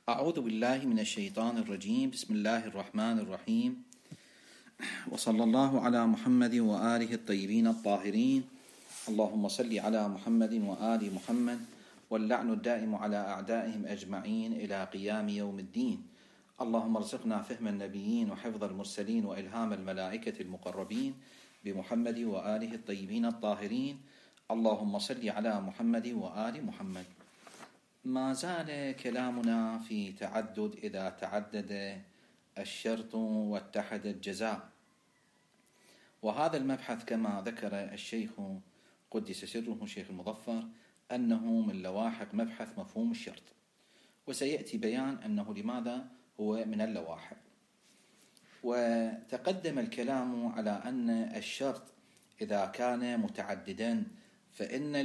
أعوذ بالله من الشيطان الرجيم. بسم الله الرحمن الرحيم، وصلى الله على محمد وآله الطيبين الطاهرين. اللهم صل على محمد وآل محمد، واللعن الدائم على أعدائهم أجمعين إلى قيام يوم الدين. اللهم ارزقنا فهم النبيين وحفظ المرسلين وإلهام الملائكة المقربين بمحمد وآله الطيبين الطاهرين. اللهم صل على محمد وآل محمد. ما زال كلامنا في تعدد إذا تعدد الشرط واتحد الجزاء، وهذا المبحث كما ذكر الشيخ قدس سره الشيخ المظفر أنه من لواحق مبحث مفهوم الشرط، وسيأتي بيان أنه لماذا هو من اللواحق. وتقدم الكلام على أن الشرط إذا كان متعددا فإن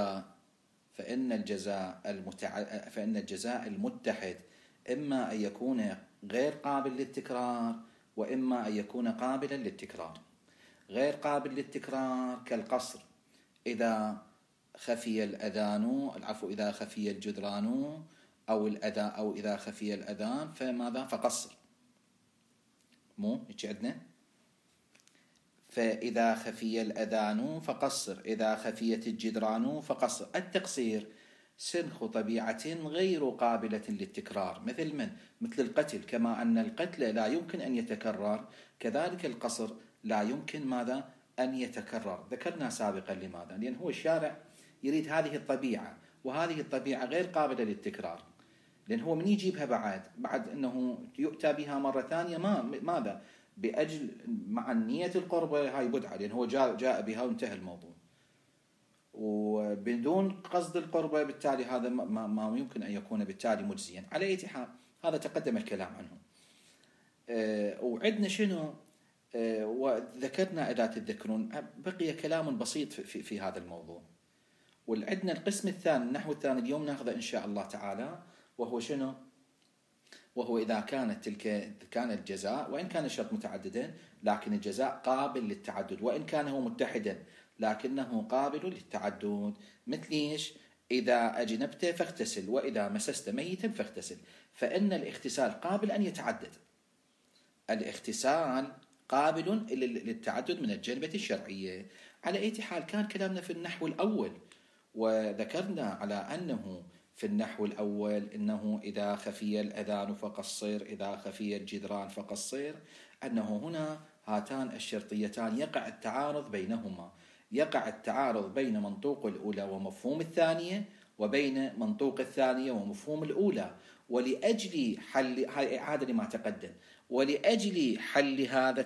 الجزاء المتحد إما أن يكون غير قابل للتكرار، وإما أن يكون قابلا للتكرار. غير قابل للتكرار كالقصر، إذا خفي إذا خفي الجدران أو إذا خفي الأذان فماذا؟ فقصر. هيك عندنا، فإذا خفي الأذان فقصر، إذا خفيت الجدران فقصر. التقصير سنخ طبيعة غير قابلة للتكرار، مثل القتل، كما أن القتل لا يمكن أن يتكرر، كذلك القصر لا يمكن ماذا؟ أن يتكرر. ذكرنا سابقا لماذا؟ لأن هو الشارع يريد هذه الطبيعة، وهذه الطبيعة غير قابلة للتكرار، لأن هو من يجيبها بعد أنه يؤتى بها مرة ثانية ماذا؟ بأجل مع النية القربة هاي بدعة، لأن هو جاء بها وانتهى الموضوع، وبدون قصد القربة بالتالي هذا ما يمكن أن يكون بالتالي مجزيا. على أي حال هذا تقدم الكلام عنه. وعندنا شنو؟ وذكرنا إذا تتذكرون بقي كلام بسيط في هذا الموضوع. وعندنا القسم الثاني، النحو الثاني اليوم ناخذه إن شاء الله تعالى، وهو شنو؟ وهو إذا كان الجزاء وإن كان الشرط متعددا لكن الجزاء قابل للتعدد، وإن كان هو متحدا لكنه قابل للتعدد. مثل إيش؟ إذا أجنبت فاغتسل، وإذا مسست ميتا فاغتسل. فإن الاغتسال قابل أن يتعدد، الاغتسال قابل للتعدد من الجنبة الشرعية. على أي حال كان كلامنا في النحو الأول، وذكرنا على أنه في النحو الأول إنه إذا خفي الأذان فقصر، إذا خفي الجدران فقصر، أنه هنا هاتان الشرطيتان يقع التعارض بينهما، يقع التعارض بين منطوق الأولى ومفهوم الثانية، وبين منطوق الثانية ومفهوم الأولى. ولأجل حل هذا لما تقدم، ولأجل حل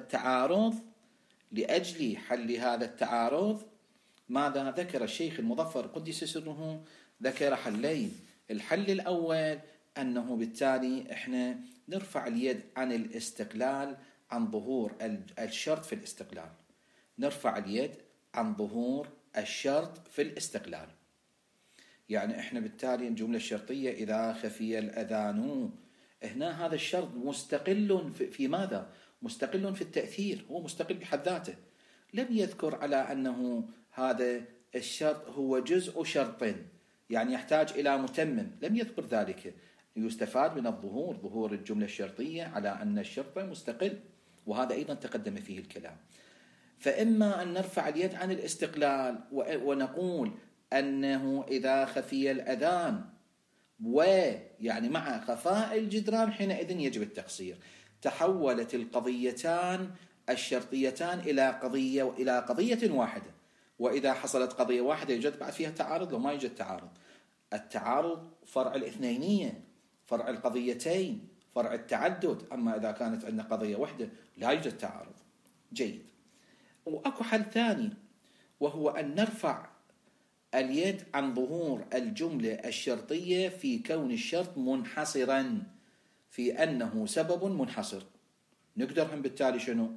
هذا التعارض ماذا ذكر الشيخ المظفر قدس سره؟ ذكر حلين. الحل الأول أنه بالتالي إحنا نرفع اليد عن الاستقلال، عن ظهور الشرط في الاستقلال، نرفع اليد عن ظهور الشرط في الاستقلال. يعني إحنا بالتالي الجملة الشرطية إذا خفي الأذان، هنا هذا الشرط مستقل في ماذا؟ مستقل في التأثير، هو مستقل بحد ذاته. لم يذكر على أنه هذا الشرط هو جزء شرط يعني يحتاج إلى متمم، لم يذكر ذلك. يستفاد من ظهور الجملة الشرطية على أن الشرط مستقل، وهذا أيضا تقدم فيه الكلام. فإما أن نرفع اليد عن الاستقلال ونقول أنه إذا خفي الأذان ويعني مع خفاء الجدران حينئذ يجب التقصير. تحولت القضيتان الشرطيتان إلى قضية واحدة. وإذا حصلت قضية واحدة يوجد بعد فيها تعارض لو ما يوجد تعارض. التعارض فرع الاثنينية، فرع القضيتين، فرع التعدد. أما إذا كانت عندنا قضية واحدة لا يوجد تعارض. جيد. وأكو حل ثاني، وهو أن نرفع اليد عن ظهور الجملة الشرطية في كون الشرط منحصرا، في أنه سبب منحصر. نقدر هم بالتالي شنو؟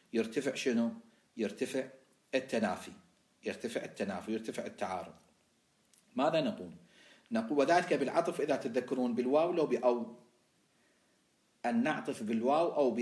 يرتفع التنافي، يرتفع التعارض. ماذا نقول؟ وذلك بالعطف إذا تذكرون بالواو لو بأو، أن نعطف بالواو أو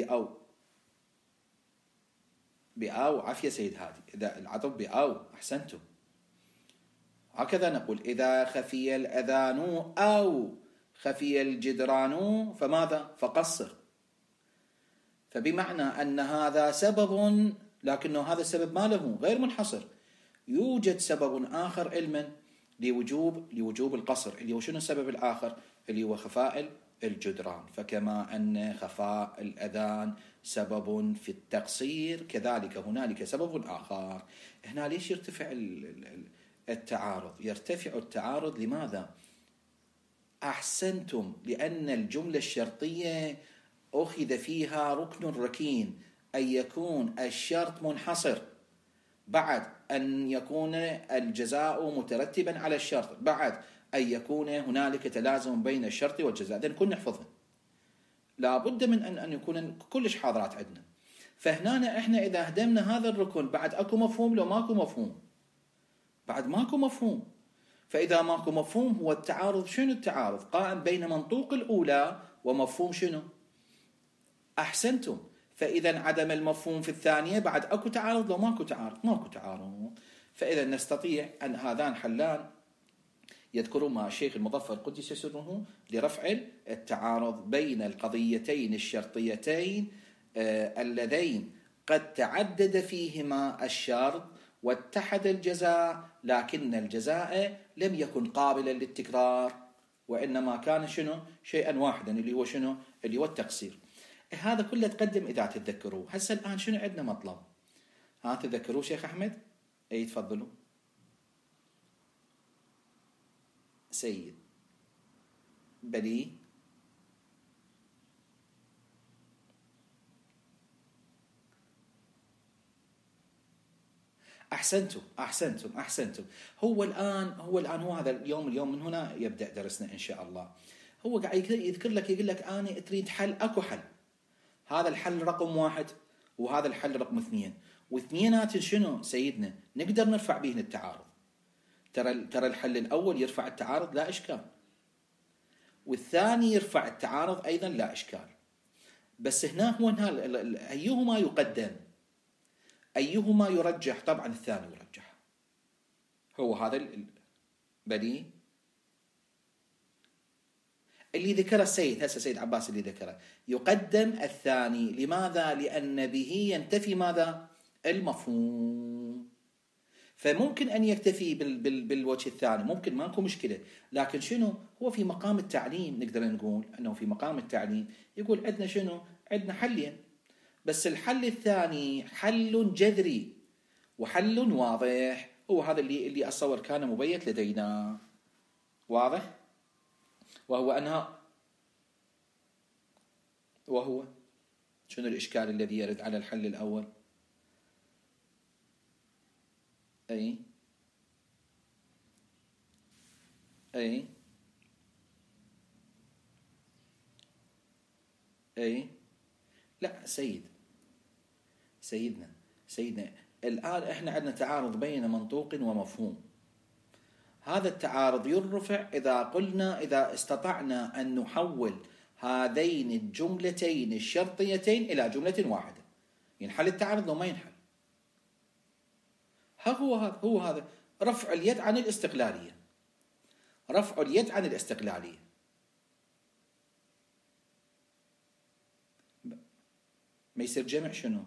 بأو عافية سيد هادي، إذا العطف بأو أحسنتم. هكذا نقول إذا خفي الأذان أو خفي الجدران فماذا؟ فقصر. فبمعنى أن هذا سبب، لكنه هذا السبب ما له غير منحصر، يوجد سبب آخر علما لوجوب القصر، اللي هو شنو السبب الآخر؟ اللي هو خفاء الجدران. فكما أن خفاء الأذان سبب في التقصير، كذلك هنالك سبب آخر. هنا ليش يرتفع التعارض؟ يرتفع التعارض لماذا؟ أحسنتم، لأن الجملة الشرطية أخذ فيها ركن ركين، أن يكون الشرط منحصر، بعد أن يكون الجزاء مترتبا على الشرط، بعد أن يكون هنالك تلازم بين الشرط والجزاء. إذن كنا نحفظها، لابد من أن يكون كلش حاضرات عندنا. فهنا إحنا إذا هدمنا هذا الركن بعد أكو مفهوم لو ماكو مفهوم؟ بعد ماكو مفهوم. فإذا ماكو مفهوم هو التعارض. شنو التعارض؟ قائم بين منطوق الأولى ومفهوم شنو؟ أحسنتم. فإذا عدم المفهوم في الثانية بعد أكو تعارض لو ماكو تعارض؟ ماكو تعارض. فإذا نستطيع أن هذان حلان يذكرون مع الشيخ المظفر قدس سره لرفع التعارض بين القضيتين الشرطيتين اللذين قد تعدد فيهما الشرط واتحد الجزاء، لكن الجزاء لم يكن قابلا للتكرار، وإنما كان شنو؟ شيئا واحدا، اللي هو شنو؟ اللي هو التقصير. هذا كله تقدم إذا تتذكروه. هسه الآن شنو عندنا مطلب؟ ها تذكروه شيخ أحمد؟ أي تفضلوا سيد. بلي أحسنتم. هو الآن هو هذا اليوم من هنا يبدأ درسنا إن شاء الله. هو قاعد يذكر لك، يقول لك أنا تريد حل، أكو حل. هذا الحل رقم 1 وهذا الحل رقم 2، واثنينات شنو سيدنا؟ نقدر نرفع به التعارض. ترى الحل الأول يرفع التعارض لا إشكال، والثاني يرفع التعارض أيضا لا إشكال. بس هنا هو أيهما يقدم، أيهما يرجح؟ طبعا الثاني يرجح. هو هذا بلي اللي ذكره السيد هسه سيد عباس اللي ذكره، يقدم الثاني. لماذا؟ لأن به ينتفي ماذا؟ المفهوم. فممكن أن يكتفي بالوجه الثاني، ممكن ماكو مشكلة، لكن شنو؟ هو في مقام التعليم. نقدر نقول أنه في مقام التعليم يقول عندنا شنو؟ عندنا حلين، بس الحل الثاني حل جذري وحل واضح. هو هذا اللي أتصور كان مبيت لدينا، واضح؟ وهو شنو الإشكال الذي يرد على الحل الأول؟ أي لا سيدنا الآن إحنا عندنا تعارض بين منطوق ومفهوم. هذا التعارض يرفع إذا استطعنا أن نحول هذين الجملتين الشرطيتين إلى جملة واحدة. ينحل التعارض لو ما ينحل. هو هذا رفع اليد عن الاستقلالية. ما يصير جمع شنو؟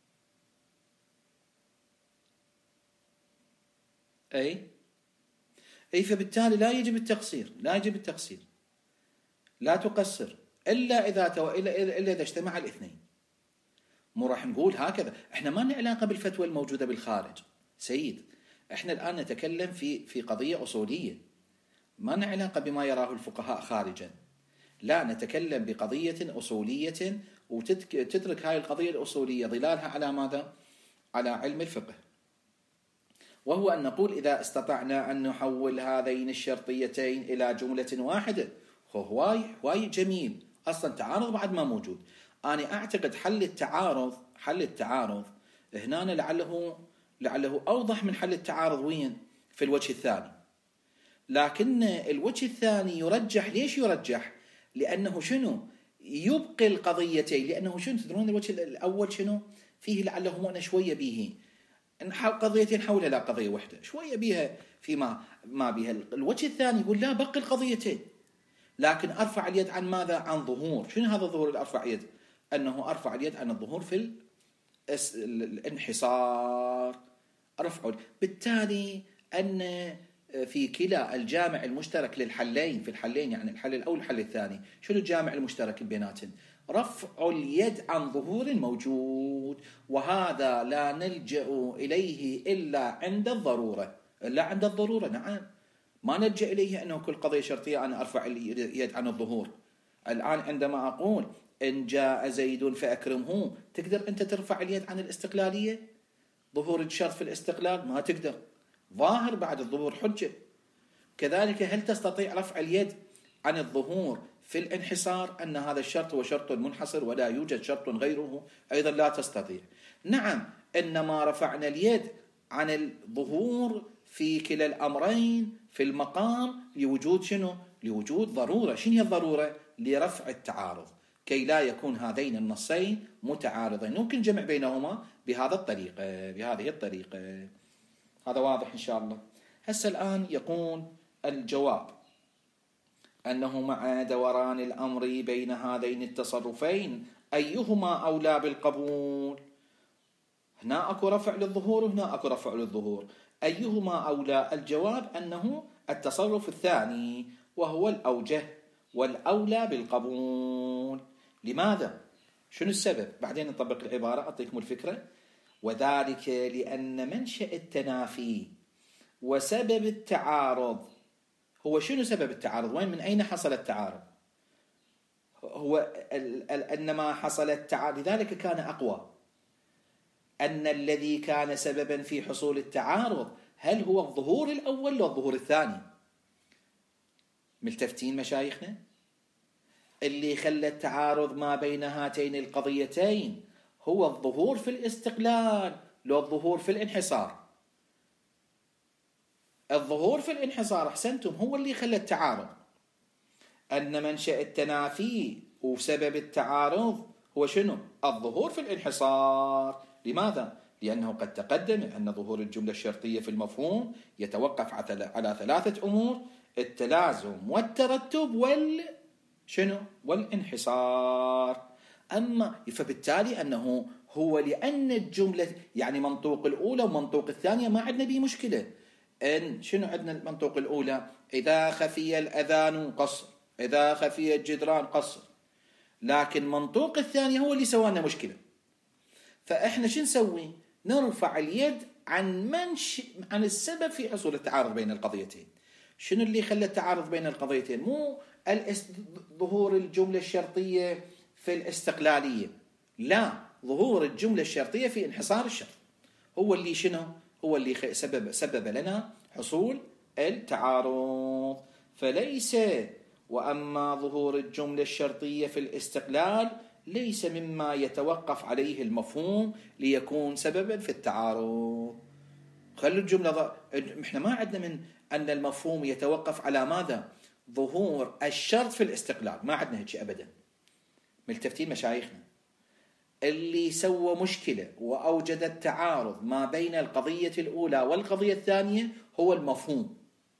فبالتالي لا يجب التقصير، لا تقصر إلا إذا اجتمع الاثنين. مو راح نقول هكذا. احنا ما لنا علاقة بالفتوى الموجودة بالخارج سيد. احنا الآن نتكلم في قضية أصولية، ما لنا علاقة بما يراه الفقهاء خارجا. لا، نتكلم بقضية أصولية، وتترك هاي القضية الأصولية ظلالها على ماذا؟ على علم الفقه. وهو أن نقول إذا استطعنا أن نحول هذين الشرطيتين إلى جملة واحدة، هواي جميل. أصلا تعارض بعد ما موجود. أنا أعتقد حل التعارض هنا لعله أوضح من حل التعارض وين؟ في الوجه الثاني. لكن الوجه الثاني يرجح. ليش يرجح؟ لأنه شنو؟ يبقي القضيتين. لأنه شنو تدرون الوجه الأول شنو؟ فيه لعله مؤنة شوية به قضيتين حولها لا قضية واحدة، شوية بها فيما ما بها. الوجه الثاني يقول لا، بقي القضيتين، لكن أرفع اليد عن ماذا؟ عن ظهور. شنو هذا الظهور اللي أرفع اليد؟ أنه أرفع اليد عن الظهور في الانحصار. أرفعه. بالتالي أن في كلا الجامع المشترك للحلين، في الحلين يعني الحل الأول والحل الثاني، شنو الجامع المشترك بيناتهم؟ رفع اليد عن ظهور موجود، وهذا لا نلجأ إليه إلا عند الضرورة. إلا عند الضرورة، نعم، ما نلجأ إليه أنه كل قضية شرطية أنا أرفع اليد عن الظهور. الآن عندما أقول إن جاء زيد فأكرمه، تقدر أنت ترفع اليد عن الاستقلالية؟ ظهور الشرط في الاستقلال ما تقدر، ظاهر بعد الظهور حجة. كذلك هل تستطيع رفع اليد عن الظهور في الانحصار؟ أن هذا الشرط هو شرط منحصر ولا يوجد شرط غيره، أيضا لا تستطيع. نعم، إنما رفعنا اليد عن الظهور في كلا الأمرين في المقام لوجود شنو؟ لوجود ضرورة. شنو هي الضرورة؟ لرفع التعارض، كي لا يكون هذين النصين متعارضين، ممكن جمع بينهما بهذه الطريقة. هذا واضح إن شاء الله. هسه الآن يقول الجواب أنه مع دوران الأمر بين هذين التصرفين أيهما أولى بالقبول؟ هنا أكو رفع للظهور وهنا أكو رفع للظهور، أيهما أولى؟ الجواب أنه التصرف الثاني، وهو الأوجه والأولى بالقبول. لماذا؟ شنو السبب؟ بعدين نطبق العبارة أعطيكم الفكرة. وذلك لأن منشأ التنافي وسبب التعارض هو شنو؟ سبب التعارض وين؟ من أين حصل التعارض؟ هو أنما حصل التعارض، لذلك كان أقوى أن الذي كان سببا في حصول التعارض هل هو الظهور الأول ولا الظهور الثاني؟ ملتفتين مشايخنا؟ اللي خلى التعارض ما بين هاتين القضيتين هو الظهور في الاستقلال لو الظهور في الانحصار؟ الظهور في الانحصار، أحسنتم، هو اللي خلى التعارض. أن منشأ التنافي وسبب التعارض هو شنو؟ الظهور في الانحصار. لماذا؟ لأنه قد تقدم أن ظهور الجملة الشرطية في المفهوم يتوقف على ثلاثة أمور: التلازم والترتب والانحصار. أما فبالتالي أنه هو لأن الجملة يعني منطوق الأولى ومنطوق الثانية ما عندنا به مشكلة. إن شنو عندنا المنطوق الأولى؟ إذا خفي الأذان قصر، إذا خفي الجدران قصر. لكن منطوق الثانية هو اللي سوانا مشكلة. فإحنا شو نسوي؟ نرفع اليد عن السبب في حصول التعارض بين القضيتين. شنو اللي خلى التعارض بين القضيتين؟ مو ظهور الجملة الشرطية في الاستقلالية، لا، ظهور الجملة الشرطية في انحصار الشرط هو اللي شنو؟ هو اللي سبب لنا حصول التعارض. فليس وأما ظهور الجملة الشرطية في الاستقلال ليس مما يتوقف عليه المفهوم ليكون سببا في التعارض. خلوا الجملة احنا ما عندنا من أن المفهوم يتوقف على ماذا؟ ظهور الشرط في الاستقلال، ما عندنا هيك أبدا. ملتفتين مشايخنا؟ اللي سوى مشكلة وأوجد التعارض ما بين القضية الأولى والقضية الثانية هو المفهوم.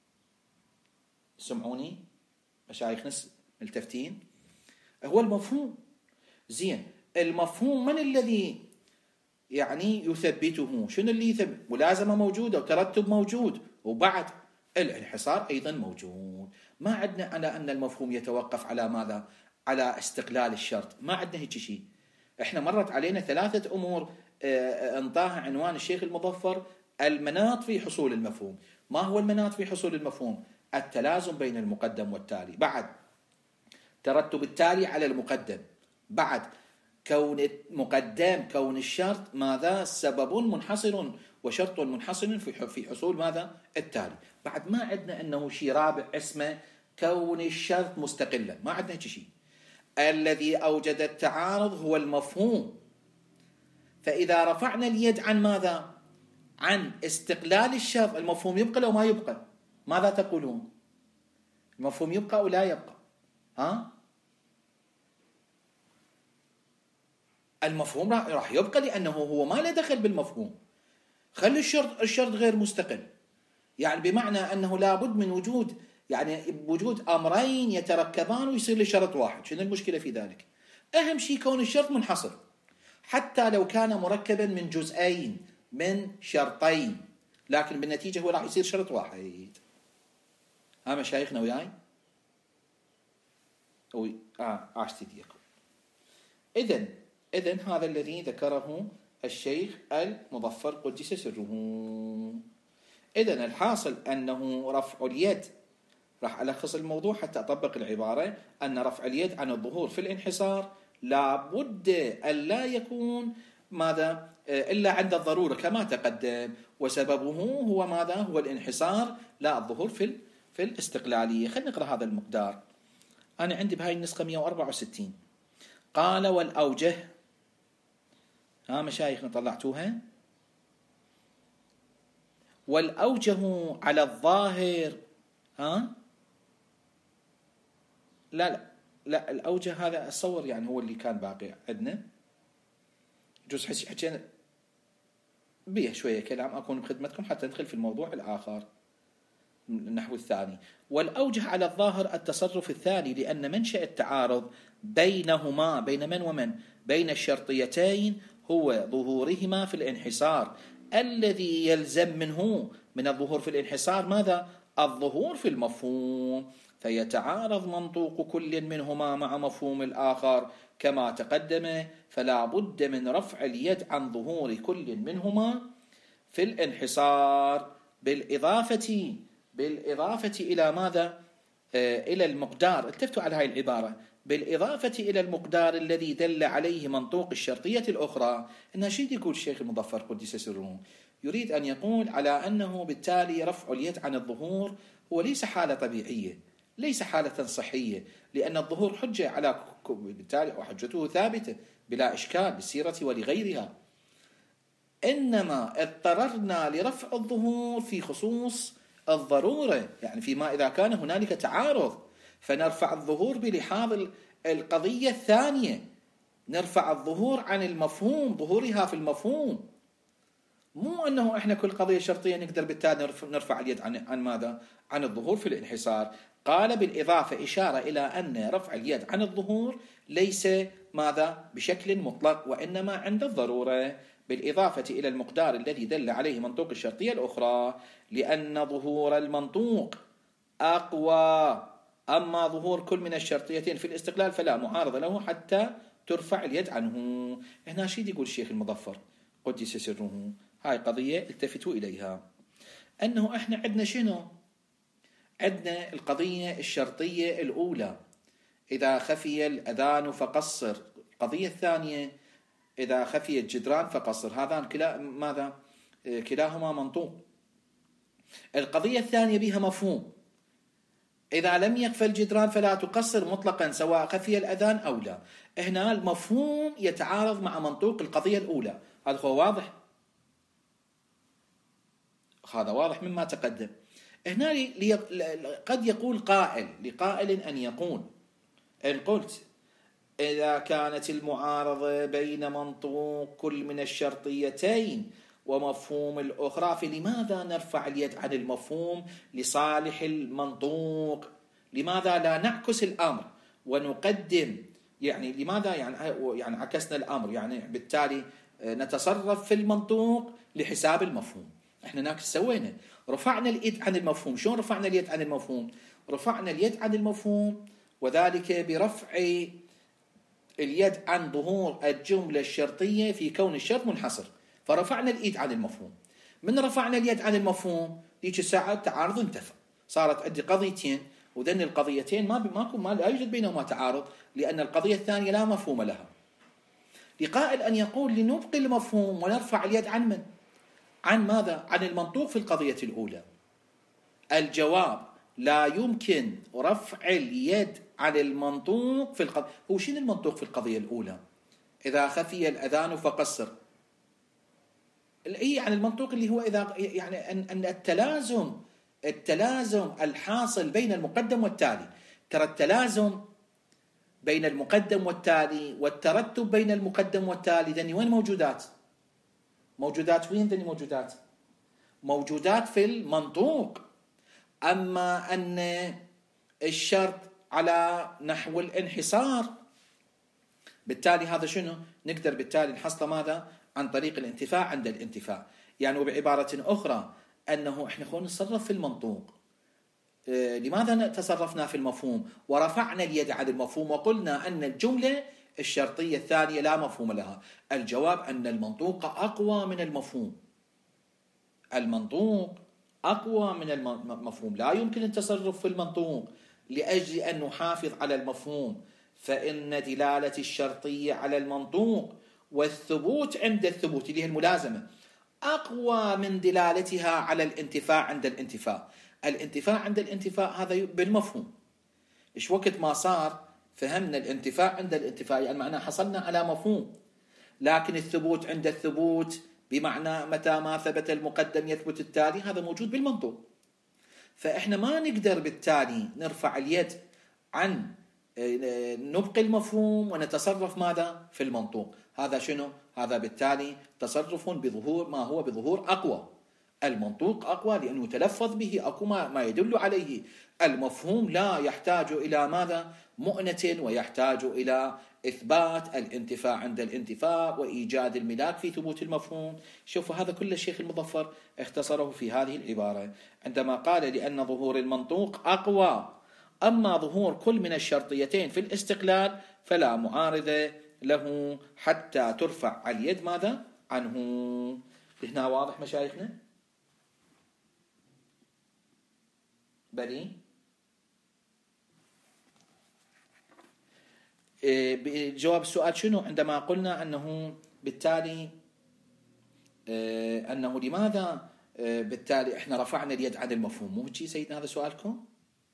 سمعوني مشايخنا ملتفتين؟ هو المفهوم. زين، المفهوم من الذي يعني يثبته؟ شنو اللي يثبت؟ ملازمة موجودة وترتب موجود، وبعد الانحصار أيضا موجود. ما عندنا على أن المفهوم يتوقف على ماذا؟ على استقلال الشرط، ما عندنا هيك شيء. احنا مرت علينا ثلاثة أمور انطاها عنوان الشيخ المظفر: المناط في حصول المفهوم. ما هو المناط في حصول المفهوم؟ التلازم بين المقدم والتالي، بعد ترتب التالي على المقدم، بعد كون المقدم كون الشرط ماذا؟ سبب منحصر وشرط منحصر في حصول ماذا؟ التالي. بعد ما عندنا أنه شيء رابع اسمه كون الشرط مستقلا، ما عندنا شيء. الذي أوجد التعارض هو المفهوم. فإذا رفعنا اليد عن ماذا؟ عن استقلال الشرط، المفهوم يبقى لو ما يبقى؟ ماذا تقولون؟ المفهوم يبقى أو لا يبقى؟ المفهوم راح يبقى، لأنه هو ما له دخل بالمفهوم. خلي الشرط غير مستقل، يعني بمعنى أنه لابد من وجود يعني بوجود أمرين يتركبان ويصير لي شرط واحد. شنو المشكلة في ذلك؟ أهم شيء كون الشرط منحصر، حتى لو كان مركبا من جزئين من شرطين، لكن بالنتيجة هو راح يصير شرط واحد. ها مشايخنا وياي؟ يقول إذن هذا الذي ذكره الشيخ المظفر قدس سره. إذن الحاصل أنه رفع اليد، راح ألخص الموضوع حتى أطبق العبارة، أن رفع اليد عن الظهور في الانحصار لابد أن لا يكون ماذا إلا عند الضرورة كما تقدم، وسببه هو ماذا؟ هو الانحصار لا الظهور في الاستقلالية. خلينا نقرأ هذا المقدار. أنا عندي بهاي النسخة 164. قال والأوجه، ها مشايخنا طلعتوها؟ والأوجه على الظاهر، ها لا الأوجه هذا أتصور يعني هو اللي كان باقي عندنا، جزء حكينا بيه شوية كلام، أكون بخدمتكم حتى ندخل في الموضوع الآخر النحو الثاني. والأوجه على الظاهر التصرف الثاني، لأن منشأ التعارض بينهما، بين من ومن؟ بين الشرطيتين، هو ظهورهما في الانحصار، الذي يلزم منه من الظهور في الانحصار ماذا؟ الظهور في المفهوم، فيتعارض منطوق كل منهما مع مفهوم الآخر كما تقدم، فلا بد من رفع اليد عن ظهور كل منهما في الانحصار، بالإضافة إلى ماذا؟ إلى المقدار. التفتوا على هاي العبارة، بالإضافة إلى المقدار الذي دل عليه منطوق الشرطية الأخرى. إنها شيء يقول الشيخ المظفر قدس سره، يريد أن يقول على أنه بالتالي رفع اليد عن الظهور هو ليس حالة طبيعية، ليس حالة صحية، لأن الظهور حجة على بالتالي وحجته ثابتة بلا إشكال بالسيرة ولغيرها، إنما اضطررنا لرفع الظهور في خصوص الضرورة، يعني فيما إذا كان هنالك تعارض فنرفع الظهور بلحاظ القضية الثانية، نرفع الظهور عن المفهوم، ظهورها في المفهوم، مو أنه إحنا كل قضية شرطية نقدر بالتالي نرفع اليد عن ماذا؟ عن الظهور في الانحصار. قال بالإضافة، إشارة إلى أن رفع اليد عن الظهور ليس ماذا؟ بشكل مطلق، وإنما عند الضرورة، بالإضافة إلى المقدار الذي دل عليه منطوق الشرطية الأخرى، لأن ظهور المنطوق أقوى، أما ظهور كل من الشرطيتين في الاستقلال فلا معارض له حتى ترفع اليد عنه. هنا شيء يقول الشيخ المظفر قدس سره، هاي قضية التفتوا إليها، أنه إحنا عندنا شنو؟ عندنا القضية الشرطية الأولى، إذا خفي الأذان فقصر. القضية الثانية، إذا خفي الجدران فقصر. هذان ماذا؟ كلاهما منطوق. القضية الثانية بها مفهوم، إذا لم يخفى الجدران فلا تقصر مطلقا سواء خفي الأذان أو لا. هنا المفهوم يتعارض مع منطوق القضية الأولى، هذا هو واضح، هذا واضح مما تقدم. هنا قد يقول لقائل أن يقول، إن قلت إذا كانت المعارضة بين منطوق كل من الشرطيتين ومفهوم الأخرى، فلماذا نرفع اليد عن المفهوم لصالح المنطوق؟ لماذا لا نعكس الأمر ونقدم؟ يعني لماذا يعني عكسنا الأمر؟ يعني بالتالي نتصرف في المنطوق لحساب المفهوم. احنا هناك سوينا، رفعنا اليد عن المفهوم. شلون رفعنا اليد عن المفهوم؟ رفعنا اليد عن المفهوم وذلك برفع اليد عن ظهور الجملة الشرطية في كون الشرط منحصر، فرفعنا اليد عن المفهوم. من رفعنا اليد عن المفهوم ديك الساعة التعارض انتفى، صارت عندي قضيتين، وذن القضيتين ما لا يوجد بينهما تعارض، لأن القضية الثانية لا مفهوم لها. لقائل أن يقول لنبقي المفهوم ونرفع اليد عن من؟ عن ماذا؟ عن المنطوق في القضية الأولى. الجواب لا يمكن رفع اليد عن المنطوق في القضية. هو شنو المنطوق في القضية الأولى؟ إذا خفي الأذان فقصر. يعني المنطوق اللي هو إذا يعني أن التلازم الحاصل بين المقدم والتالي. ترى التلازم بين المقدم والتالي والترتب بين المقدم والتالي ذني وين موجودات؟ موجودات وين ذني موجودات؟ موجودات في المنطوق. أما أن الشرط على نحو الانحصار. بالتالي هذا شنو؟ نقدر بالتالي نحصله ماذا؟ عن طريق الانتفاع عند الانتفاع. يعني وبعبارة أخرى أنه إحنا خلينا نتصرف في المنطوق. لماذا تصرفنا في المفهوم ورفعنا اليد عن المفهوم وقلنا أن الجملة الشرطية الثانية لا مفهوم لها؟ الجواب أن المنطوق أقوى من المفهوم. المنطوق أقوى من المفهوم، لا يمكن التصرف في المنطوق لأجل أن نحافظ على المفهوم، فإن دلالة الشرطية على المنطوق والثبوت عند الثبوت اللي هي الملازمة أقوى من دلالتها على الانتفاع عند الانتفاع. الانتفاع عند الانتفاع هذا بالمفهوم. إيش وقت ما صار فهمنا الانتفاع عند الانتفاع يعني معناه حصلنا على مفهوم، لكن الثبوت عند الثبوت بمعنى متى ما ثبت المقدم يثبت التالي، هذا موجود بالمنطوق. فإحنا ما نقدر بالتالي نرفع اليد عن نبقي المفهوم ونتصرف ماذا؟ في المنطوق. هذا شنو؟ هذا بالتالي تصرف بظهور ما هو بظهور أقوى. المنطوق أقوى لأنه يتلفظ به، أقوى ما يدل عليه. المفهوم لا يحتاج إلى ماذا؟ مؤنة، ويحتاج إلى إثبات الانتفاع عند الانتفاع وإيجاد الملاك في ثبوت المفهوم. شوفوا هذا كل الشيخ المظفر اختصره في هذه العبارة عندما قال لأن ظهور المنطوق أقوى، أما ظهور كل من الشرطيتين في الاستقلال فلا معارضة له حتى ترفع اليد ماذا؟ عنه. هنا واضح مشايخنا؟ بلي جواب السؤال شنو عندما قلنا أنه بالتالي أنه لماذا بالتالي إحنا رفعنا اليد عن المفهوم؟ مو هيك سيدنا هذا سؤالكم؟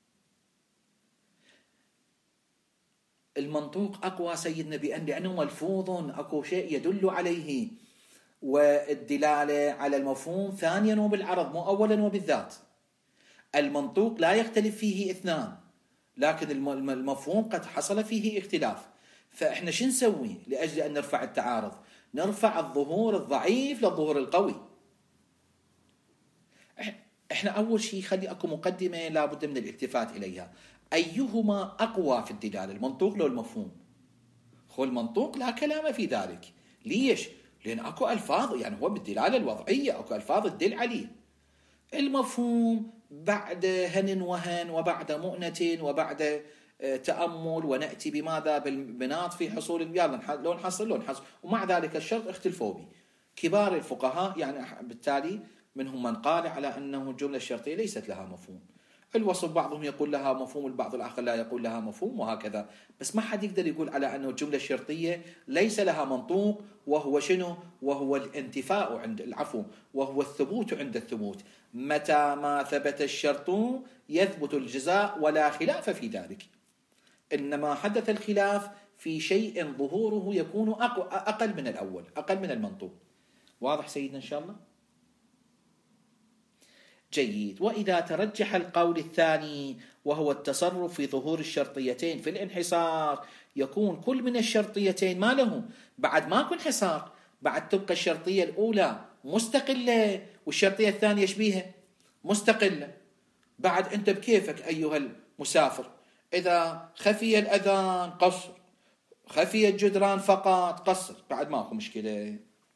المنطوق أقوى سيدنا لأنه ملفوظ، أكو شيء يدل عليه، والدلالة على المفهوم ثانيا وبالعرض مو أولا وبالذات. المنطوق لا يختلف فيه اثنان، لكن المفهوم قد حصل فيه اختلاف. فإحنا شو نسوي لأجل أن نرفع التعارض؟ نرفع الظهور الضعيف للظهور القوي. إحنا أول شيء خلي أكو مقدمة لابد من الالتفات إليها. أيهما أقوى في الدلالة، المنطوق لو المفهوم؟ هو المنطوق لا كلام في ذلك. ليش؟ لأن أكو ألفاظ، يعني هو بالدلالة الوضعية أكو ألفاظ تدل عليه. المفهوم بعد هن وهن وبعد مؤنة وبعد تأمل ونأتي بماذا؟ بالبنات في حصول يلا لو نحصل ومع ذلك الشرط اختلفوا به كبار الفقهاء. يعني بالتالي منهم من قال على أنه الجملة الشرطية ليست لها مفهوم. الوصف بعضهم يقول لها مفهوم، البعض الآخر لا يقول لها مفهوم، وهكذا. بس ما حد يقدر يقول على أنه الجملة الشرطية ليس لها منطوق، وهو شنو؟ وهو الانتفاء عند العفو، وهو الثبوت عند الثبوت. متى ما ثبت الشرط يثبت الجزاء ولا خلاف في ذلك. إنما حدث الخلاف في شيء ظهوره يكون أقل من الأول، أقل من المنطوق. واضح سيدنا إن شاء الله؟ جيد. وإذا ترجح القول الثاني وهو التصرف في ظهور الشرطيتين في الانحصار، يكون كل من الشرطيتين ما له بعد ماكو انحصار، بعد تبقى الشرطية الأولى مستقلة والشرطية الثانية شبيهة مستقلة. بعد أنت بكيفك أيها المسافر، إذا خفي الأذان قصر، خفي الجدران فقط قصر، بعد ماكو مشكلة.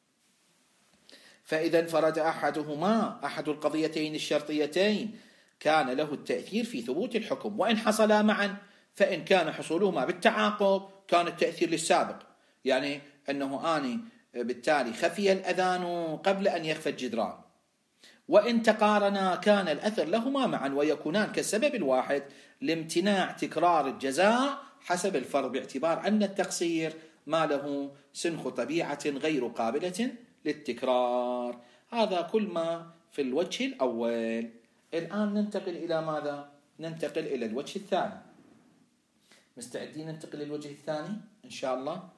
فإذا انفرد أحد القضيتين الشرطيتين كان له التأثير في ثبوت الحكم، وإن حصلا معا فإن كان حصولهما بالتعاقب كان التأثير للسابق. يعني أنه آني بالتالي خفي الأذان قبل أن يخفى الجدران، وإن تقارنا كان الأثر لهما معا ويكونان كالسبب الواحد لامتناع تكرار الجزاء حسب الفرض، باعتبار أن التقصير ما له سنخ طبيعة غير قابلة للتكرار. هذا كل ما في الوجه الأول. الآن ننتقل إلى ماذا؟ ننتقل إلى الوجه الثاني. مستعدين ننتقل للوجه الثاني إن شاء الله؟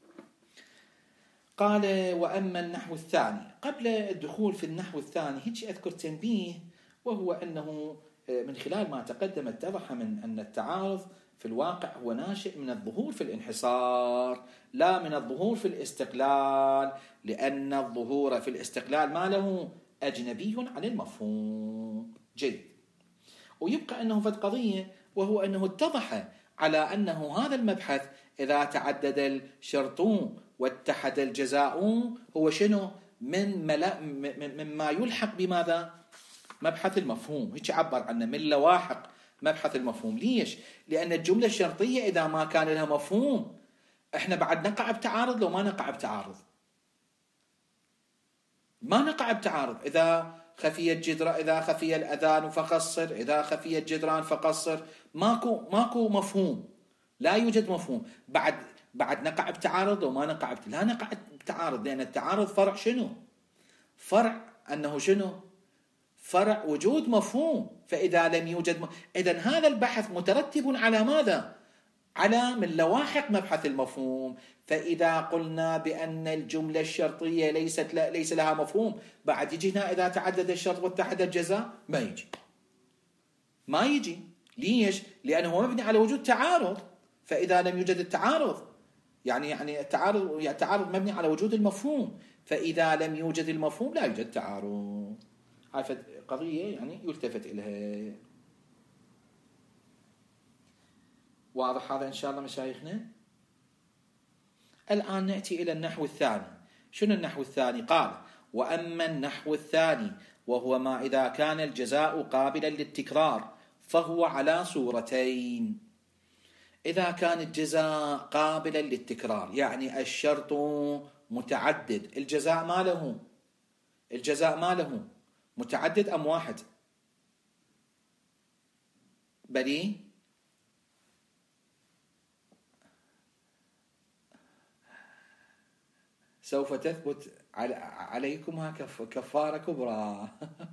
قال وأما النحو الثاني. قبل الدخول في النحو الثاني هيك أذكر تنبيه، وهو أنه من خلال ما تقدم اتضح من أن التعارض في الواقع هو ناشئ من الظهور في الانحصار لا من الظهور في الاستقلال، لأن الظهور في الاستقلال ما له أجنبي عن المفهوم. جيد. ويبقى أنه في القضية وهو أنه اتضح على أنه هذا المبحث إذا تعدد الشرط واتحد الجزاء هو شنو؟ مما يلحق بماذا؟ مبحث المفهوم. هيك عبر عنه من لواحق مبحث المفهوم. ليش؟ لأن الجملة الشرطية إذا ما كان لها مفهوم احنا بعد نقع بتعارض. لو ما نقع بتعارض، ما نقع بتعارض. إذا خفي الجدران، إذا خفي الأذان فقصر، إذا خفي الجدران فقصر، ماكو مفهوم، لا يوجد مفهوم. بعد نقع بتعارض وما نقع لا نقع بتعارض، لأن التعارض فرع شنو؟ فرع أنه شنو؟ فرع وجود مفهوم. فإذا لم يوجد إذن هذا البحث مترتب على ماذا؟ على من لواحق مبحث المفهوم. فإذا قلنا بأن الجملة الشرطية ليس لها مفهوم، بعد يجينا إذا تعدد الشرط واتحد الجزاء ما يجي. ليش؟ لأنه مبني على وجود تعارض. فإذا لم يوجد التعارض يعني التعارض مبني على وجود المفهوم. فإذا لم يوجد المفهوم لا يوجد تعارض. هاي قضية يعني يلتفت إليها. واضح هذا إن شاء الله مشايخنا؟ الآن نأتي إلى النحو الثاني. شنو النحو الثاني؟ قال: وأما النحو الثاني وهو ما إذا كان الجزاء قابلا للتكرار فهو على صورتين. إذا كان الجزاء قابلا للتكرار يعني الشرط متعدد، الجزاء ما له متعدد أم واحد؟ بلي سوف تثبت عليكم كفارة كبرى.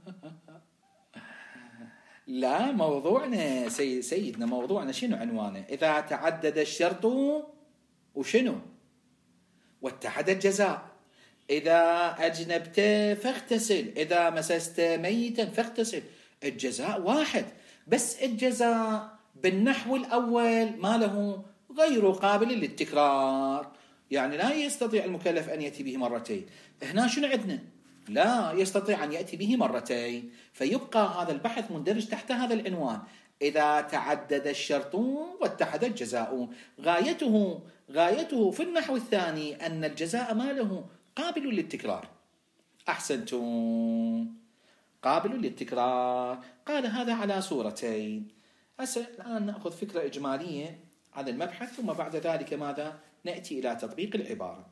لا، موضوعنا سيدنا موضوعنا شنو عنوانه؟ إذا تعدد الشرط وشنو؟ واتحد الجزاء. إذا أجنبت فاغتسل، إذا مسست ميتا فاغتسل. الجزاء واحد، بس الجزاء بالنحو الأول ما له غير قابل للتكرار، يعني لا يستطيع المكلف أن يأتي به مرتين. هنا شنو عندنا؟ لا يستطيع أن يأتي به مرتين. فيبقى هذا البحث مندرج تحت هذا العنوان: إذا تعدد الشرط واتحد الجزاء. غايته في النحو الثاني أن الجزاء ما له قابل للتكرار. أحسنتم، قابل للتكرار. قال هذا على صورتين. الآن نأخذ فكرة إجمالية عن المبحث، ثم بعد ذلك ماذا؟ نأتي إلى تطبيق العبارة.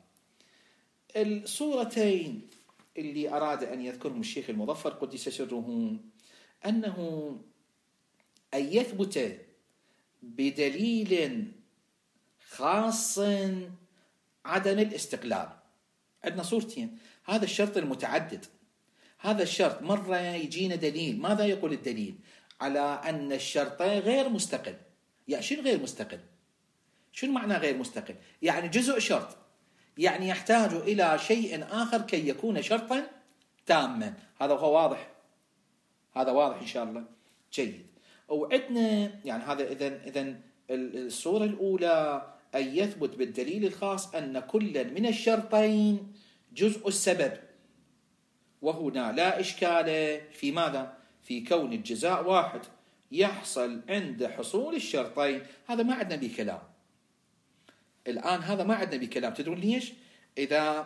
الصورتين اللي أراد أن يذكرهم الشيخ المظفر قدس سره أنه أن يثبت بدليل خاص عدم الاستقلال. عندنا صورتين: هذا الشرط المتعدد، هذا الشرط مرة يجينا دليل. ماذا يقول الدليل؟ على أن الشرط غير مستقل. يعني شنو غير مستقل؟ شنو معنى غير مستقل؟ يعني جزء شرط، يعني يحتاج إلى شيء آخر كي يكون شرطا تاما. هذا هو واضح؟ هذا واضح إن شاء الله؟ جيد. وعندنا يعني هذا إذن الصورة الأولى أن يثبت بالدليل الخاص أن كل من الشرطين جزء السبب، وهنا لا إشكال في ماذا؟ في كون الجزاء واحد يحصل عند حصول الشرطين. هذا ما عندنا به كلام الآن، هذا ما عندنا به كلام. تدرون ليش؟ إذا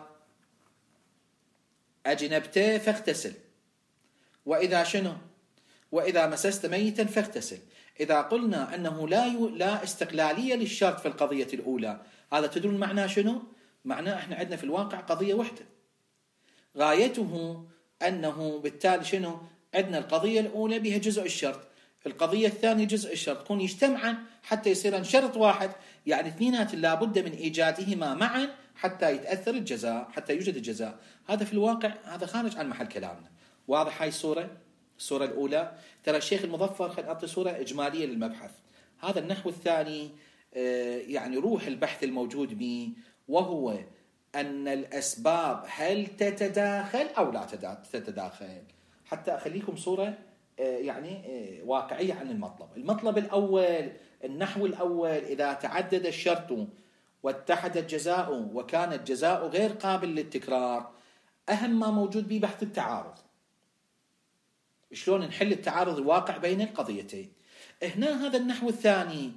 أجنبت فاغتسل، وإذا شنو؟ وإذا مسست ميتا فاغتسل. إذا قلنا أنه لا استقلالية للشرط في القضية الأولى، هذا تدرون معناه شنو؟ معناه إحنا عندنا في الواقع قضية واحدة، غايته أنه بالتالي شنو؟ عندنا القضية الأولى بها جزء الشرط، القضية الثانية جزء الشرط، يكون يجتمعا حتى يصيران شرط واحد. يعني اثنينات لابد من إيجادهما معا حتى يتأثر الجزاء، حتى يوجد الجزاء. هذا في الواقع هذا خارج عن محل كلامنا. واضح هاي الصورة الأولى؟ ترى الشيخ المظفر خل أعطي صورة إجمالية للمبحث. هذا النحو الثاني يعني روح البحث الموجود به، وهو أن الأسباب هل تتداخل أو لا تتداخل. حتى أخليكم صورة يعني واقعية عن المطلب الأول، النحو الأول: إذا تعدد الشرط واتحد الجزاء وكان الجزاء غير قابل للتكرار. أهم ما موجود به بحث التعارض، شلون نحل التعارض الواقع بين القضيتين. هنا هذا النحو الثاني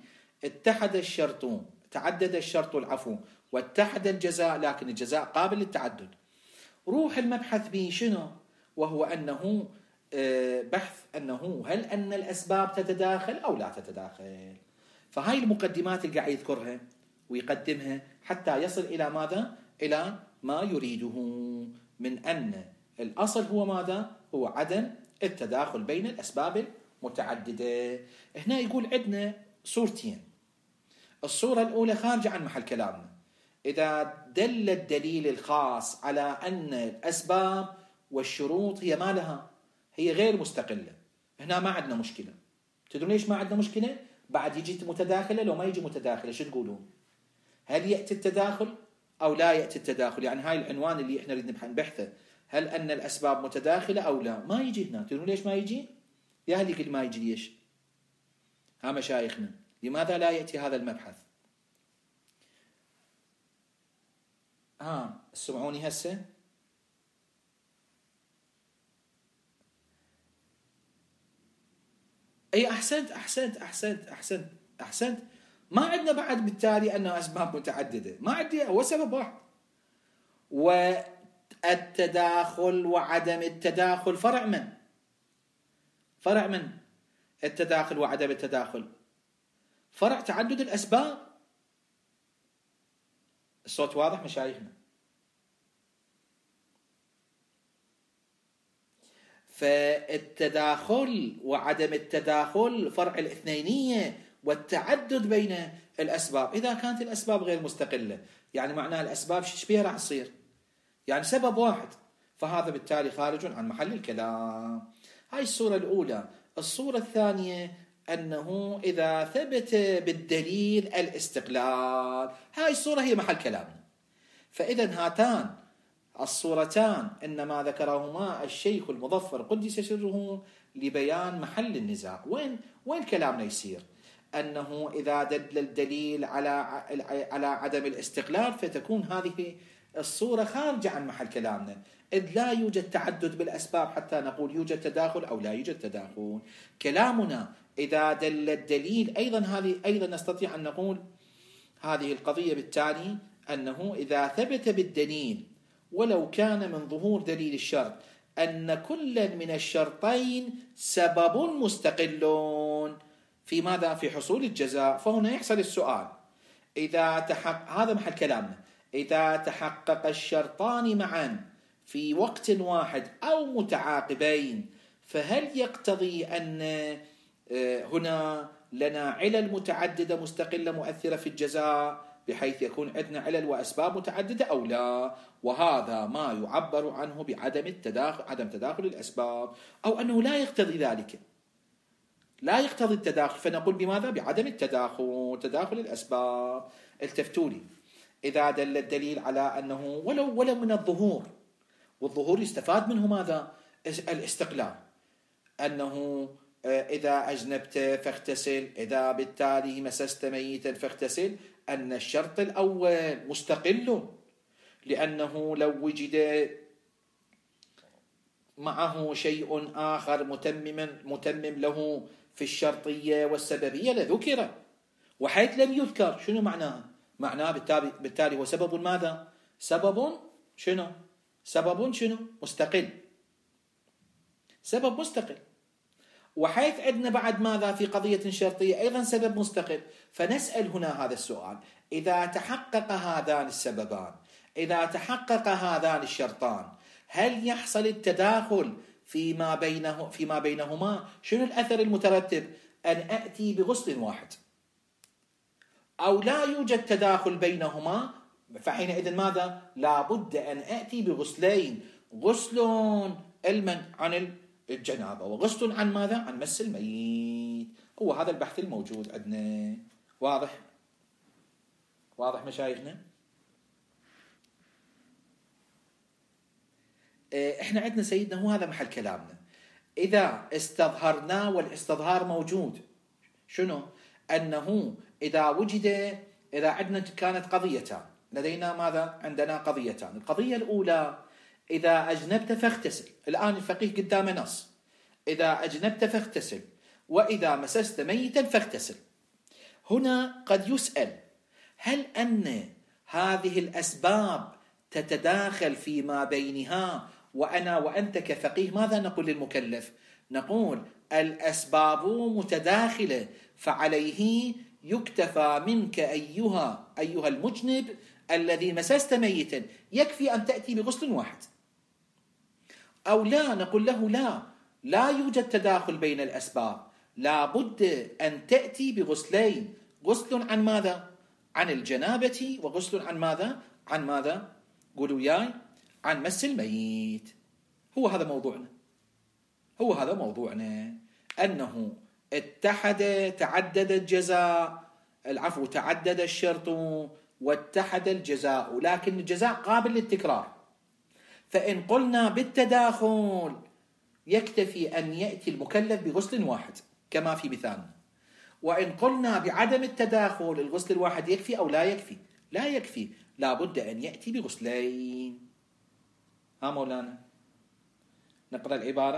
تعدد الشرط العفو واتحد الجزاء، لكن الجزاء قابل للتعدد. روح المبحث به شنو؟ وهو أنه بحث أنه هل أن الأسباب تتداخل أو لا تتداخل. فهاي المقدمات اللي قاعد يذكرها ويقدمها حتى يصل إلى ماذا؟ إلى ما يريده من أن الأصل هو ماذا؟ هو عدم التداخل بين الأسباب المتعددة. هنا يقول عندنا صورتين. الصورة الأولى خارجة عن محل كلامنا، إذا دل الدليل الخاص على أن الأسباب والشروط هي ما لها، هي غير مستقلة، هنا ما عندنا مشكلة. تدرون ليش ما عندنا مشكلة؟ بعد يجي متداخلة، لو ما يجي متداخلة شو تقولون؟ هل يأتي التداخل أو لا يأتي التداخل؟ يعني هاي العنوان اللي احنا نريد نبحثه، هل أن الأسباب متداخلة أو لا؟ ما يجي هنا. تدرون ليش ما يجي؟ يا أهلي كل ما يجي ليش؟ ها مشايخنا، لماذا لا يأتي هذا المبحث؟ سمعوني هسه؟ أي أحسنت. ما عندنا بعد بالتالي أنه أسباب متعددة، ما عندي، هو سبب واحد. والتداخل وعدم التداخل فرع من؟ التداخل وعدم التداخل فرع تعدد الأسباب. الصوت واضح مشايخنا؟ فالتداخل وعدم التداخل فرع الاثنينية والتعدد بين الأسباب. إذا كانت الأسباب غير مستقلة، يعني معناها الأسباب شو بيها راح تصير؟ يعني سبب واحد، فهذا بالتالي خارج عن محل الكلام. هاي الصورة الأولى. الصورة الثانية أنه إذا ثبت بالدليل الاستقلال، هاي الصورة هي محل كلامنا. فإذا هاتان الصورتان إنما ذكرهما الشيخ المظفر قدس سره لبيان محل النزاع. وين كلامنا يصير؟ أنه إذا دل الدليل على عدم الاستقلال فتكون هذه الصورة خارجة عن محل كلامنا، إذ لا يوجد تعدد بالأسباب حتى نقول يوجد تداخل أو لا يوجد تداخل. كلامنا إذا دل الدليل أيضا نستطيع أن نقول هذه القضية بالتالي أنه إذا ثبت بالدليل ولو كان من ظهور دليل الشرط أن كل من الشرطين سبب مستقل في ماذا؟ في حصول الجزاء. فهنا يحصل السؤال، هذا محل كلامنا، إذا تحقق الشرطان معا في وقت واحد أو متعاقبين، فهل يقتضي أن هنا لنا علل متعددة مستقلة مؤثرة في الجزاء بحيث يكون عندنا علل وأسباب متعددة أو لا؟ وهذا ما يعبر عنه بعدم تداخل الأسباب، أو أنه لا يقتضي ذلك، لا يقتضي التداخل، فنقول بماذا؟ بعدم تداخل الأسباب. التفتوا لي، إذا دل الدليل على أنه ولو من الظهور، والظهور يستفاد منه ماذا؟ الاستقلال، أنه إذا أجنبت فاغتسل، إذا بالتالي مسست ميتا فاغتسل، أن الشرط الأول مستقل، لأنه لو وجد معه شيء آخر متمم له في الشرطية والسببية لذكر، وحيث لم يذكر شنو معناه؟ معناه بالتالي هو سبب ماذا؟ سبب مستقل، سبب مستقل. وحيث عندنا بعد ماذا في قضية شرطية أيضا سبب مستقل. فنسأل هنا هذا السؤال، إذا تحقق هذان السببان، إذا تحقق هذان الشرطان، هل يحصل التداخل فيما بينهما؟ شنو الأثر المترتب؟ أن أأتي بغسل واحد، أو لا يوجد تداخل بينهما، فحينئذ ماذا؟ لا بد أن أأتي بغسلين، غسل عن الجنابة وغسل عن ماذا؟ عن مس الميت. هو هذا البحث الموجود عندنا. واضح مشايخنا؟ احنا عندنا سيدنا، هو هذا محل كلامنا. إذا استظهرنا، والاستظهار موجود، شنو؟ أنه إذا عندنا كانت قضيتان لدينا، ماذا؟ عندنا قضيتان. القضية الأولى، إذا أجنبت فاغتسل. الآن الفقيه قدامه نص، إذا أجنبت فاغتسل، وإذا مسست ميتا فاغتسل. هنا قد يسأل: هل أن هذه الأسباب تتداخل فيما بينها؟ وأنا وأنت كفقيه ماذا نقول للمكلف؟ نقول الأسباب متداخلة، فعليه يكتفى منك أيها المجنب الذي مسست ميتا، يكفي أن تأتي بغسل واحد. أو لا، نقول له لا يوجد تداخل بين الأسباب، لا بد أن تأتي بغسلين، غسل عن ماذا؟ عن الجنابة، وغسل عن ماذا؟ قولوا وياي، عن مس الميت. هو هذا موضوعنا، أنه تعدد الشرط واتحد الجزاء، لكن الجزاء قابل للتكرار. فإن قلنا بالتداخل يكتفي أن يأتي المكلف بغسل واحد كما في مثالنا، وإن قلنا بعدم التداخل الغسل الواحد يكفي أو لا يكفي؟ لا يكفي، لا بد أن يأتي بغسلين. ها مولانا، نقرأ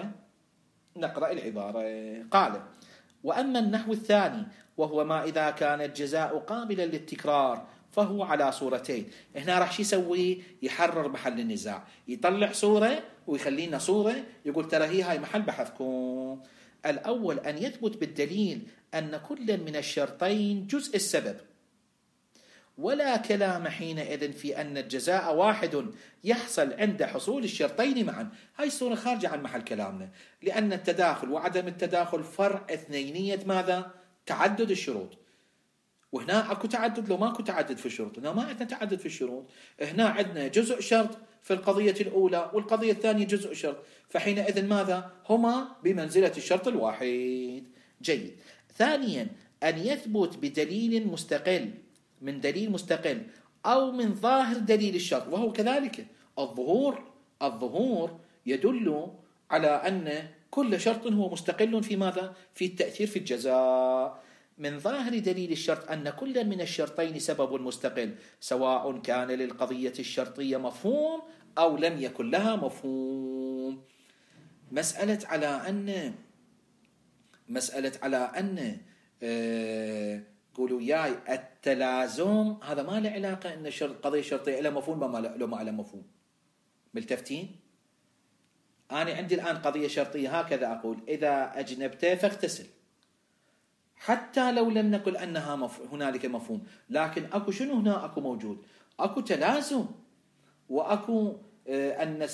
العبارة. قال: وأما النحو الثاني وهو ما إذا كان الجزاء قابلا للتكرار فهو على صورتين. هنا راح شو يسوي؟ يحرر محل النزاع، يطلع صورة ويخلي لنا صورة، يقول ترى هاي محل بحثكم. الأول أن يثبت بالدليل أن كل من الشرطين جزء السبب، ولا كلام حينئذ في أن الجزاء واحد يحصل عند حصول الشرطين معا. هاي الصورة خارجة عن محل كلامنا، لأن التداخل وعدم التداخل فرع اثنينية ماذا؟ تعدد الشروط. وهنا اكو تعدد، لو ماكو تعدد في الشروط. هنا ما عندنا تعدد في الشروط، هنا عندنا جزء شرط في القضية الأولى، والقضية الثانية جزء شرط، فحينئذ ماذا؟ هما بمنزلة الشرط الواحد. جيد. ثانيا أن يثبت بدليل مستقل، من دليل مستقل أو من ظاهر دليل الشرط، وهو كذلك الظهور يدل على أن كل شرط هو مستقل في ماذا؟ في التأثير في الجزاء. من ظاهر دليل الشرط أن كل من الشرطين سبب مستقل، سواء كان للقضية الشرطية مفهوم أو لم يكن لها مفهوم. مسألة على أن قولوا ياي التلازم، هذا ما له علاقة أن القضية الشرطية لها مفهوم لو ما لها مفهوم. ملتفتين؟ أنا عندي الآن قضية شرطية هكذا أقول: إذا أجنبت فاغتسل، حتى لو لم نقل أنها هنالك مفهوم، لكن أكو شنو هنا؟ أكو موجود، أكو تلازم، وأكو أن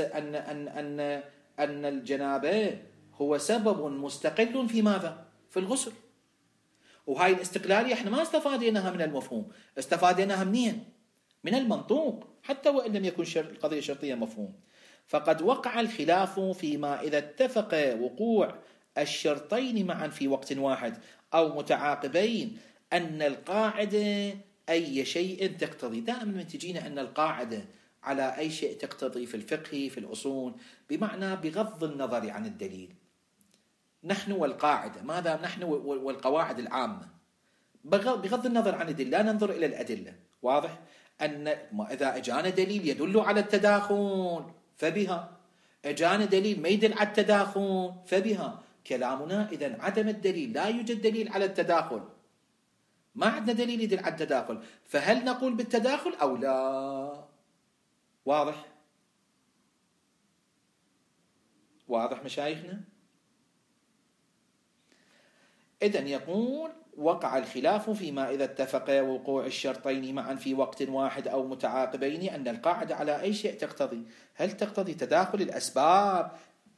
الجنابة هو سبب مستقل في ماذا؟ في الغسل. وهاي الاستقلالية احنا ما استفاديناها من المفهوم، استفاديناها منين؟ من المنطوق، حتى وإن لم يكن القضية شرطية مفهوم. فقد وقع الخلاف فيما إذا اتفق وقوع الشرطين معا في وقت واحد أو متعاقبين أن القاعدة أي شيء تقتضي. دائما من تجينا أن القاعدة على أي شيء تقتضي في الفقه في الأصول، بمعنى بغض النظر عن الدليل. نحن والقاعدة ماذا؟ نحن والقواعد العامة بغض النظر عن الدليل، لا ننظر إلى الأدلة. واضح؟ أن إذا أجانا دليل يدل على التداخل فبها، أجانا دليل ما يدل على التداخل فبها. كلامنا إذن عدم الدليل، لا يوجد دليل على التداخل، ما عندنا دليل يدل على التداخل، فهل نقول بالتداخل أو لا؟ واضح مشايخنا؟ إذن يقول: وقع الخلاف فيما إذا اتفق وقوع الشرطين معا في وقت واحد أو متعاقبين أن القاعدة على أي شيء تقتضي. هل تقتضي تداخل الأسباب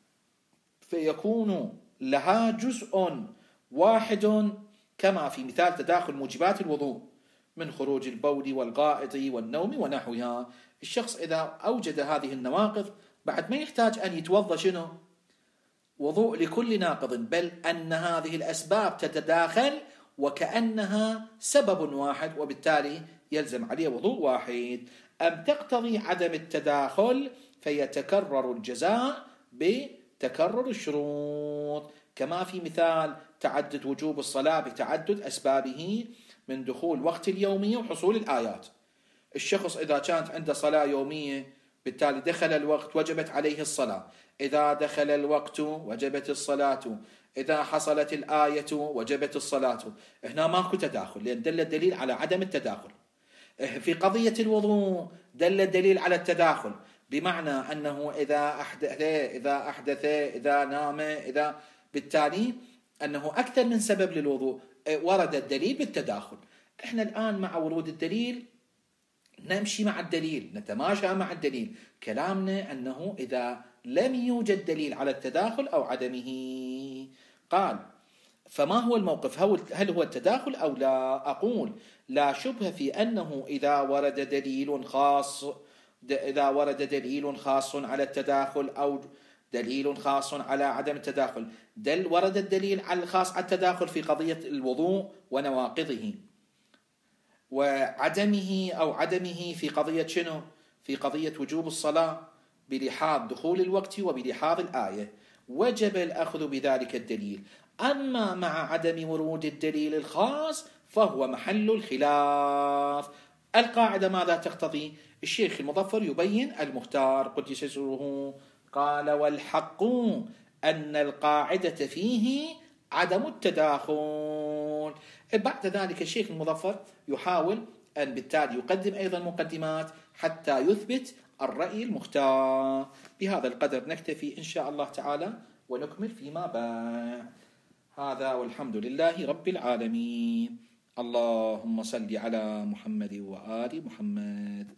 فيكون لها جزء واحد، كما في مثال تداخل موجبات الوضوء من خروج البول والغائط والنوم ونحوها. الشخص إذا أوجد هذه النواقض بعد ما يحتاج أن يتوضأ شنو؟ وضوء لكل ناقض، بل أن هذه الأسباب تتداخل وكأنها سبب واحد، وبالتالي يلزم عليه وضوء واحد. أم تقتضي عدم التداخل فيتكرر الجزاء بتكرر الشروط، كما في مثال تعدد وجوب الصلاة بتعدد أسبابه من دخول وقت اليومية وحصول الآيات. الشخص إذا كانت عنده صلاة يومية بالتالي دخل الوقت وجبت عليه الصلاة، إذا دخل الوقت وجبت الصلاة، إذا حصلت الآية وجبت الصلاة. هنا ماكو تداخل، لأن دل الدليل على عدم التداخل. في قضية الوضوء دل الدليل على التداخل، بمعنى أنه إذا أحدث إذا نام بالتالي أنه أكثر من سبب للوضوء، ورد الدليل بالتداخل. إحنا الآن مع ورود الدليل نمشي مع الدليل، نتماشى مع الدليل. كلامنا أنه إذا لم يوجد دليل على التداخل أو عدمه. قال: فما هو الموقف؟ هل هو التداخل أو لا؟ أقول: لا شبهة في أنه إذا ورد دليل خاص على التداخل أو دليل خاص على عدم التداخل. ورد الدليل على الخاص على التداخل في قضية الوضوء ونواقضه، وعدمه أو عدمه في قضية شنو؟ في قضية وجوب الصلاة بلحاظ دخول الوقت وبلحاظ الآية، وجب الأخذ بذلك الدليل. أما مع عدم ورود الدليل الخاص فهو محل الخلاف. القاعدة ماذا تقتضي؟ الشيخ المظفر يبين المختار قدس سره، قال: والحق أن القاعدة فيه عدم التداخل. بعد ذلك الشيخ المظفر يحاول أن بالتالي يقدم أيضا مقدمات حتى يثبت الرأي المختار. بهذا القدر نكتفي إن شاء الله تعالى، ونكمل فيما بعد. هذا والحمد لله رب العالمين. اللهم صل على محمد وآل محمد.